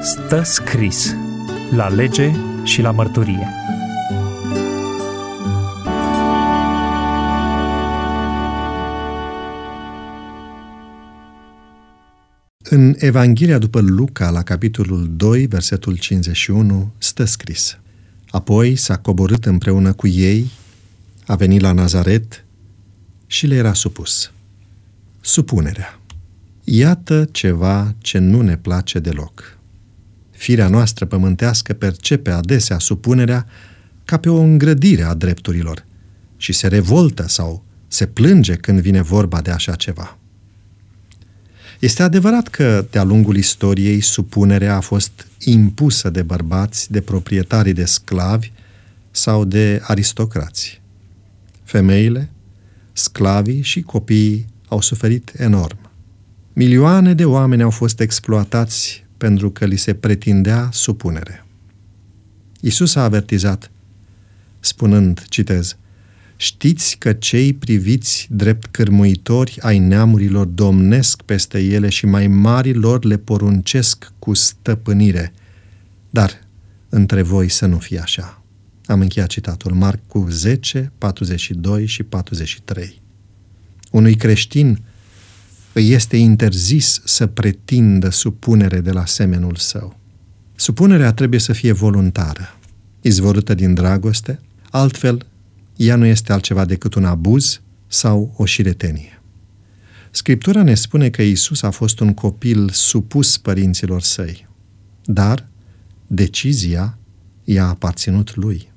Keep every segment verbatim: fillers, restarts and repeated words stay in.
Stă scris la lege și la mărturie. În Evanghelia după Luca, la capitolul doi, versetul cincizeci și unu, stă scris: Apoi s-a coborât împreună cu ei, a venit la Nazaret și le era supus. Supunerea. Iată ceva ce nu ne place deloc. Firea noastră pământească percepe adesea supunerea ca pe o îngrădire a drepturilor și se revoltă sau se plânge când vine vorba de așa ceva. Este adevărat că, de-a lungul istoriei, supunerea a fost impusă de bărbați, de proprietarii de sclavi sau de aristocrați. Femeile, sclavii și copiii au suferit enorm. Milioane de oameni au fost exploatați pentru că li se pretindea supunere. Iisus a avertizat, spunând, citez, știți că cei priviți drept cârmuitori ai neamurilor domnesc peste ele și mai marilor le poruncesc cu stăpânire, dar între voi să nu fie așa. Am încheiat citatul, Marcu zece, patruzeci și doi și patruzeci și trei. Unui creștin îi este interzis să pretindă supunere de la semenul său. Supunerea trebuie să fie voluntară, izvorâtă din dragoste, altfel ea nu este altceva decât un abuz sau o șiretenie. Scriptura ne spune că Iisus a fost un copil supus părinților săi, dar decizia i-a aparținut lui.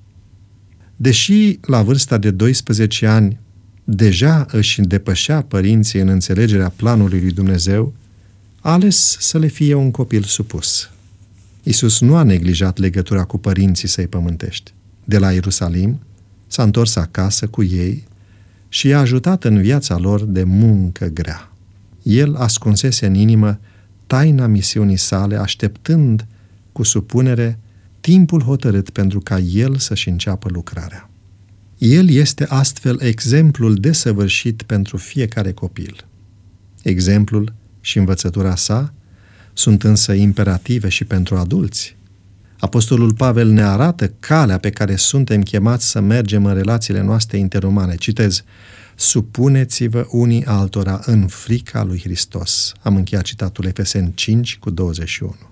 Deși la vârsta de doisprezece ani deja își depășea părinții în înțelegerea planului lui Dumnezeu, a ales să le fie un copil supus. Iisus nu a neglijat legătura cu părinții săi pământești. De la Ierusalim s-a întors acasă cu ei și i-a ajutat în viața lor de muncă grea. El ascunsese în inimă taina misiunii sale, așteptând cu supunere timpul hotărât pentru ca el să-și înceapă lucrarea. El este astfel exemplul desăvârșit pentru fiecare copil. Exemplul și învățătura sa sunt însă imperative și pentru adulți. Apostolul Pavel ne arată calea pe care suntem chemați să mergem în relațiile noastre interumane. Citez, supuneți-vă unii altora în frica lui Hristos. Am încheiat citatul Efeseni cinci cu douăzeci și unu.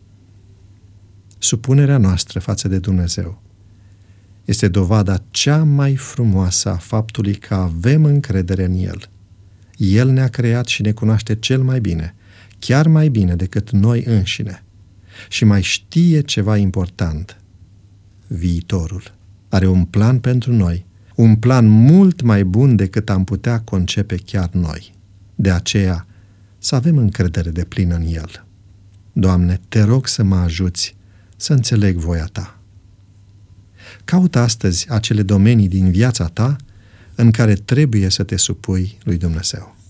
Supunerea noastră față de Dumnezeu este dovada cea mai frumoasă a faptului că avem încredere în El. El ne-a creat și ne cunoaște cel mai bine, chiar mai bine decât noi înșine. Și mai știe ceva important. Viitorul. Are un plan pentru noi, un plan mult mai bun decât am putea concepe chiar noi. De aceea, să avem încredere deplină în El. Doamne, te rog să mă ajuți să înțeleg voia Ta. Caută astăzi acele domenii din viața ta în care trebuie să te supui lui Dumnezeu.